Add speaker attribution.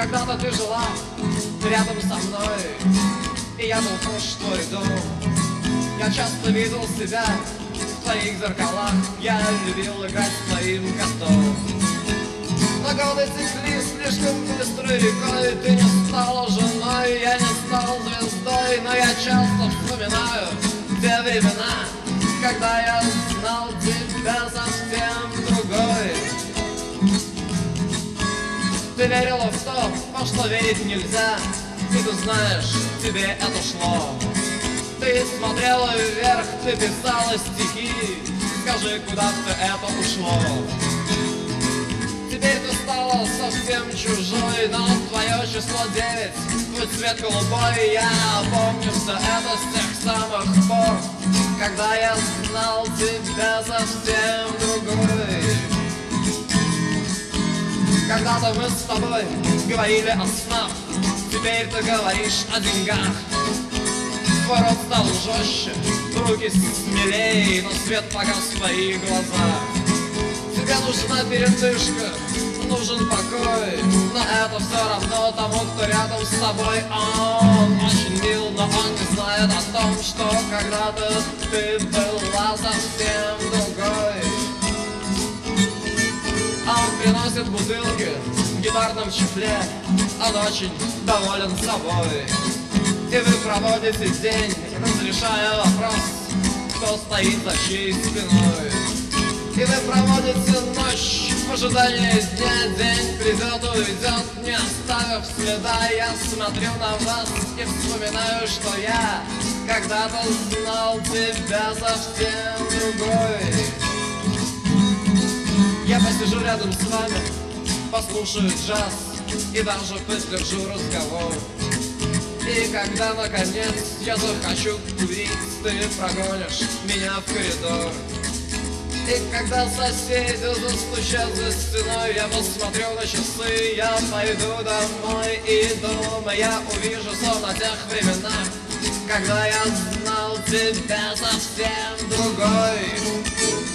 Speaker 1: Когда-то ты жила рядом со мной, и я был прошлый дом. Я часто видел себя в твоих зеркалах, я любил играть с твоим котом. Но годы текли слишком быстрой рекой, ты не стала женой, я не стал звездой. Но я часто вспоминаю те времена, когда я знал тебя совсем другой. Ты верила в то, во что верить нельзя, и ты знаешь, тебе это шло. Ты смотрела вверх, ты писала стихи, скажи, куда ты это ушло. Теперь ты стала совсем чужой, но твое число 9, твой цвет голубой. Я помню все это с тех самых пор, когда я знал тебя совсем другой. Когда-то мы с тобой говорили о снах, теперь ты говоришь о деньгах. Твой рот стал жестче, руки смелее, но свет погас в твоих глазах. Тебе нужна передышка, нужен покой, но это все равно тому, кто рядом с тобой. Он очень мил, но он не знает о том, что когда-то ты была совсем другой. Он приносит бутылки в гитарном чехле, он очень доволен собой. И вы проводите день, разрешая вопрос, кто стоит за чьей спиной. И вы проводите ночь в ожидании дня. День придет, уйдет, не оставив следа. Я смотрю на вас и вспоминаю, что я когда-то знал тебя совсем другой. Я посижу рядом с вами, послушаю джаз и даже поддержу разговор. И когда наконец я захочу курить, ты прогонишь меня в коридор. И когда соседи застучат за стеной, я посмотрю на часы, я пойду домой. И дома я увижу сон о тех временах, когда я знал тебя совсем другой.